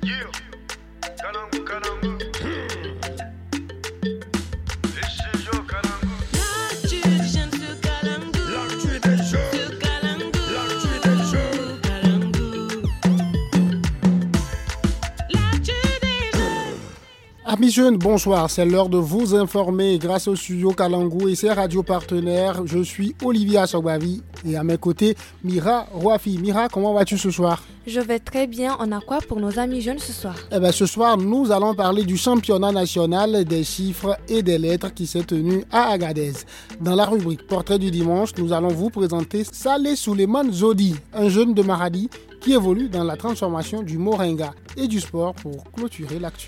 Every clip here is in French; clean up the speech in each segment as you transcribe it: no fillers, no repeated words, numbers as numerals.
Yeah, Kalangu, Kalangu. Les studios Kalangu. L'actu des jeunes sur Kalangu. L'actu des jeunes sur Kalangu. L'actu des jeunes. Kalangu. L'actu des jeunes. Amis jeunes, bonsoir. C'est l'heure de vous informer grâce au studio Kalangu et ses radios partenaires. Je suis Olivier Assogbavi et à mes côtés, Mira Rouafi. Mira, comment vas-tu ce soir? Je vais très bien. On a quoi pour nos amis jeunes ce soir? Ce soir, nous allons parler du championnat national des chiffres et des lettres qui s'est tenu à Agadez. Dans la rubrique Portrait du dimanche, nous allons vous présenter Saleh Souleymane Zodi, un jeune de Maradi qui évolue dans la transformation du moringa et du sport pour clôturer l'actu.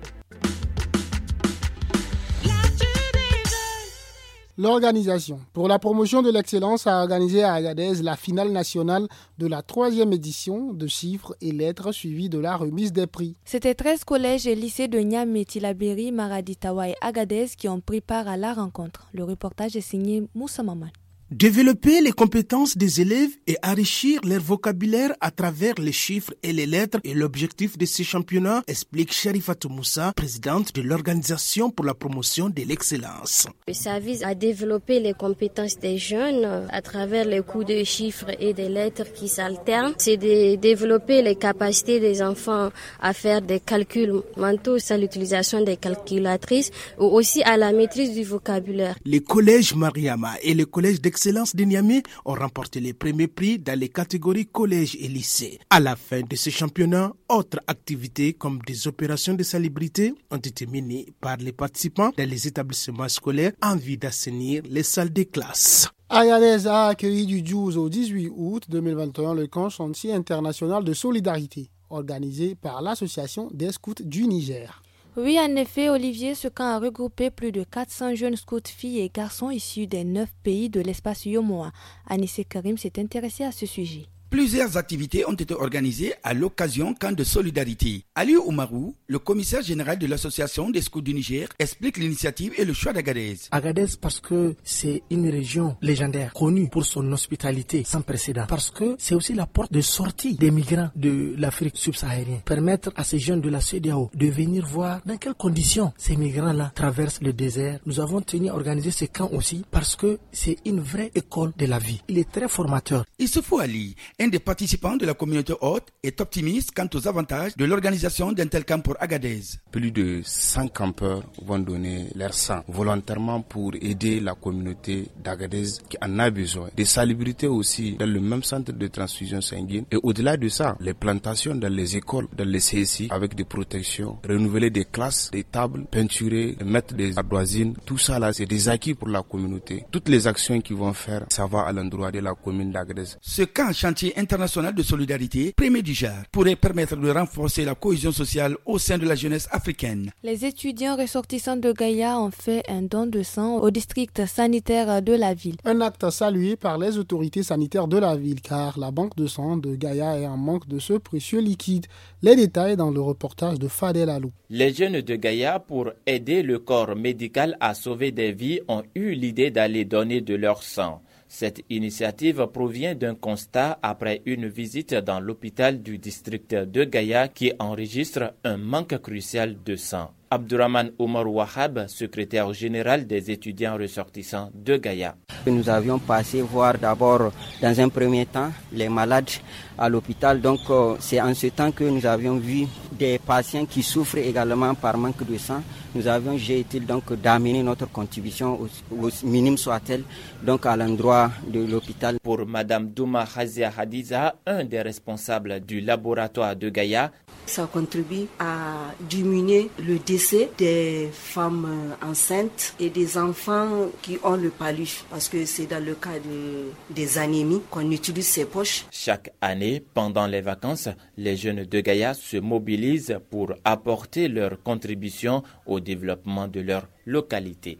L'organisation pour la promotion de l'excellence a organisé à Agadez la finale nationale de la 3e édition de chiffres et lettres suivie de la remise des prix. C'était 13 collèges et lycées de Niamey, Tillabéri, Maradi, Tawa et Agadez qui ont pris part à la rencontre. Le reportage est signé Moussa Maman. Développer les compétences des élèves et enrichir leur vocabulaire à travers les chiffres et les lettres est l'objectif de ces championnats, explique Charifatou Moussa, présidente de l'Organisation pour la promotion de l'excellence. Ça vise à développer les compétences des jeunes à travers les cours de chiffres et des lettres qui s'alternent. C'est de développer les capacités des enfants à faire des calculs mentaux sans l'utilisation des calculatrices ou aussi à la maîtrise du vocabulaire. Les collèges Mariama et le collège d'excellence de Niamey ont remporté les premiers prix dans les catégories collèges et lycées. À la fin de ce championnat, autres activités comme des opérations de salubrité ont été menées par les participants dans les établissements scolaires en vue d'assainir les salles de classe. Agadez a accueilli du 12 au 18 août 2021 le camp chantier international de solidarité organisé par l'Association des scouts du Niger. Oui, en effet, Olivier, ce camp a regroupé plus de 400 jeunes scouts filles et garçons issus des 9 pays de l'espace Yomoa. Anissé Karim s'est intéressé à ce sujet. Plusieurs activités ont été organisées à l'occasion camp de solidarité. Ali Oumarou, le commissaire général de l'association des scouts du Niger, explique l'initiative et le choix d'Agadez. Agadez parce que c'est une région légendaire, connue pour son hospitalité sans précédent. Parce que c'est aussi la porte de sortie des migrants de l'Afrique subsaharienne. Permettre à ces jeunes de la CEDEAO de venir voir dans quelles conditions ces migrants-là traversent le désert. Nous avons tenu à organiser ce camp aussi parce que c'est une vraie école de la vie. Il est très formateur. Issoufou Ali, un des participants de la communauté haute, est optimiste quant aux avantages de l'organisation d'un tel camp pour Agadez. Plus de 100 campeurs vont donner leur sang volontairement pour aider la communauté d'Agadez qui en a besoin. Des salubrités aussi dans le même centre de transfusion sanguine. Et au-delà de ça, les plantations dans les écoles, dans les CSI avec des protections, renouveler des classes, des tables, peinturer, mettre des ardoisines. Tout ça là, c'est des acquis pour la communauté. Toutes les actions qu'ils vont faire, ça va à l'endroit de la commune d'Agadez. Ce camp chantier international de solidarité, premier du genre, pourrait permettre de renforcer la cohésion sociale au sein de la jeunesse africaine. Les étudiants ressortissants de Gaïa ont fait un don de sang au district sanitaire de la ville. Un acte salué par les autorités sanitaires de la ville car la banque de sang de Gaïa est en manque de ce précieux liquide. Les détails dans le reportage de Fadel Alou. Les jeunes de Gaïa, pour aider le corps médical à sauver des vies, ont eu l'idée d'aller donner de leur sang. Cette initiative provient d'un constat après une visite dans l'hôpital du district de Gaïa qui enregistre un manque crucial de sang. Abdurrahman Omar Wahab, secrétaire général des étudiants ressortissants de Gaïa. Nous avions passé voir d'abord, dans un premier temps, les malades à l'hôpital. Donc, c'est en ce temps que nous avions vu des patients qui souffrent également par manque de sang. Nous avions jugé utile donc d'amener notre contribution, au minime soit-elle, donc à l'endroit de l'hôpital. Pour Madame Douma Hazia Hadiza, un des responsables du laboratoire de Gaïa, ça contribue à diminuer le décès des femmes enceintes et des enfants qui ont le palud, parce que c'est dans le cas des anémies qu'on utilise ces poches. Chaque année, pendant les vacances, les jeunes de Gaïa se mobilisent pour apporter leur contribution au développement de leur localité.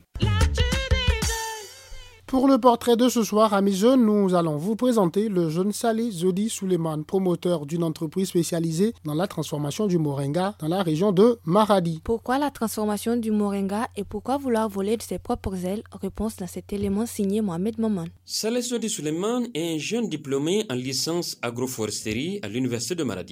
Pour le portrait de ce soir, amis jeunes, nous allons vous présenter le jeune Saleh Zodi Souleymane, promoteur d'une entreprise spécialisée dans la transformation du moringa dans la région de Maradi. Pourquoi la transformation du moringa et pourquoi vouloir voler de ses propres ailes? Réponse dans cet élément signé Mohamed Maman. Saleh Zodi Souleymane est un jeune diplômé en licence agroforesterie à l'université de Maradi.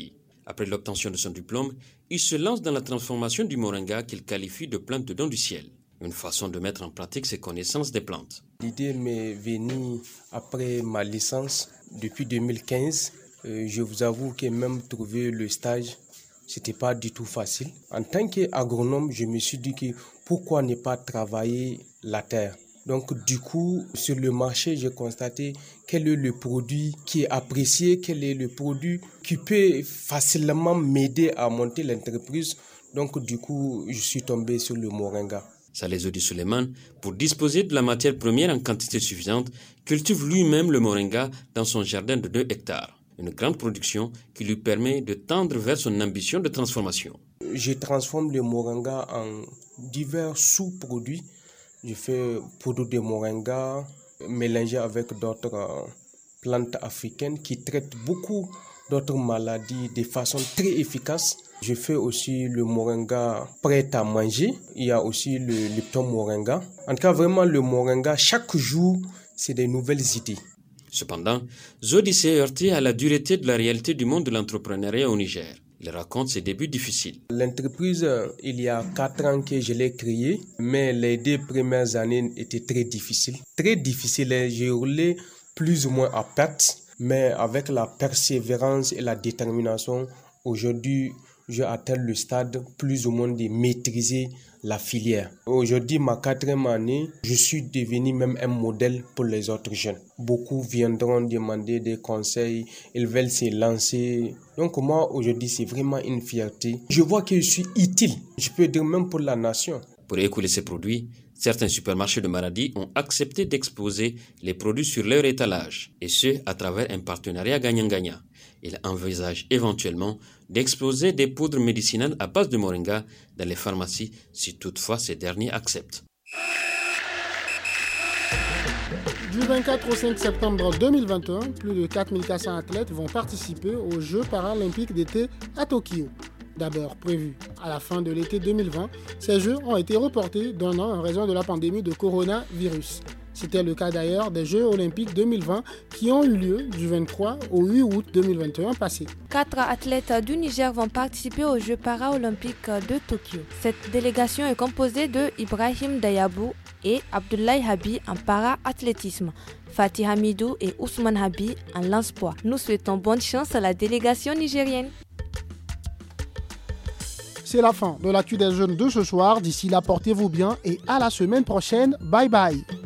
Après l'obtention de son diplôme, il se lance dans la transformation du moringa qu'il qualifie de plante de don du ciel. Une façon de mettre en pratique ses connaissances des plantes. L'idée m'est venue après ma licence depuis 2015. Je vous avoue que même trouver le stage, c'était pas du tout facile. En tant qu'agronome, je me suis dit que pourquoi ne pas travailler la terre. Donc du coup, sur le marché, j'ai constaté quel est le produit qui est apprécié, quel est le produit qui peut facilement m'aider à monter l'entreprise. Donc du coup, je suis tombé sur le moringa. Saleh Zodi Suleiman, pour disposer de la matière première en quantité suffisante, cultive lui-même le moringa dans son jardin de 2 hectares. Une grande production qui lui permet de tendre vers son ambition de transformation. Je transforme le moringa en divers sous-produits. Je fais poudre de moringa mélangé avec d'autres plantes africaines qui traitent beaucoup d'autres maladies de façon très efficace. Je fais aussi le moringa prêt à manger. Il y a aussi le Lipton moringa. En tout cas, vraiment, le moringa, chaque jour, c'est des nouvelles idées. Cependant, Zodi s'est heurté à la dureté de la réalité du monde de l'entrepreneuriat au Niger. Il raconte ses débuts difficiles. L'entreprise, il y a 4 ans que je l'ai créée, mais les 2 premières années étaient très difficiles. Très difficiles, j'ai roulé plus ou moins à perte, mais avec la persévérance et la détermination, aujourd'hui, j'ai atteint le stade plus ou moins de maîtriser la filière. Aujourd'hui, ma 4e année, je suis devenu même un modèle pour les autres jeunes. Beaucoup viendront demander des conseils, ils veulent se lancer. Donc moi, aujourd'hui, c'est vraiment une fierté. Je vois que je suis utile, je peux dire même pour la nation. Pour écouler ces produits, certains supermarchés de Maradi ont accepté d'exposer les produits sur leur étalage, et ce, à travers un partenariat gagnant-gagnant. Ils envisagent éventuellement d'exposer des poudres médicinales à base de moringa dans les pharmacies si toutefois ces derniers acceptent. Du 24 au 5 septembre 2021, plus de 4400 athlètes vont participer aux Jeux paralympiques d'été à Tokyo. D'abord prévus à la fin de l'été 2020, ces Jeux ont été reportés d'1 an en raison de la pandémie de coronavirus. C'était le cas d'ailleurs des Jeux olympiques 2020 qui ont eu lieu du 23 au 8 août 2021 passé. 4 athlètes du Niger vont participer aux Jeux paralympiques de Tokyo. Cette délégation est composée de Ibrahim Dayabou et Abdoulaye Habi en para-athlétisme, Fatih Hamidou et Ousmane Habi en lance-poids. Nous souhaitons bonne chance à la délégation nigérienne. C'est la fin de l'actu des jeunes de ce soir. D'ici là, portez-vous bien et à la semaine prochaine. Bye bye.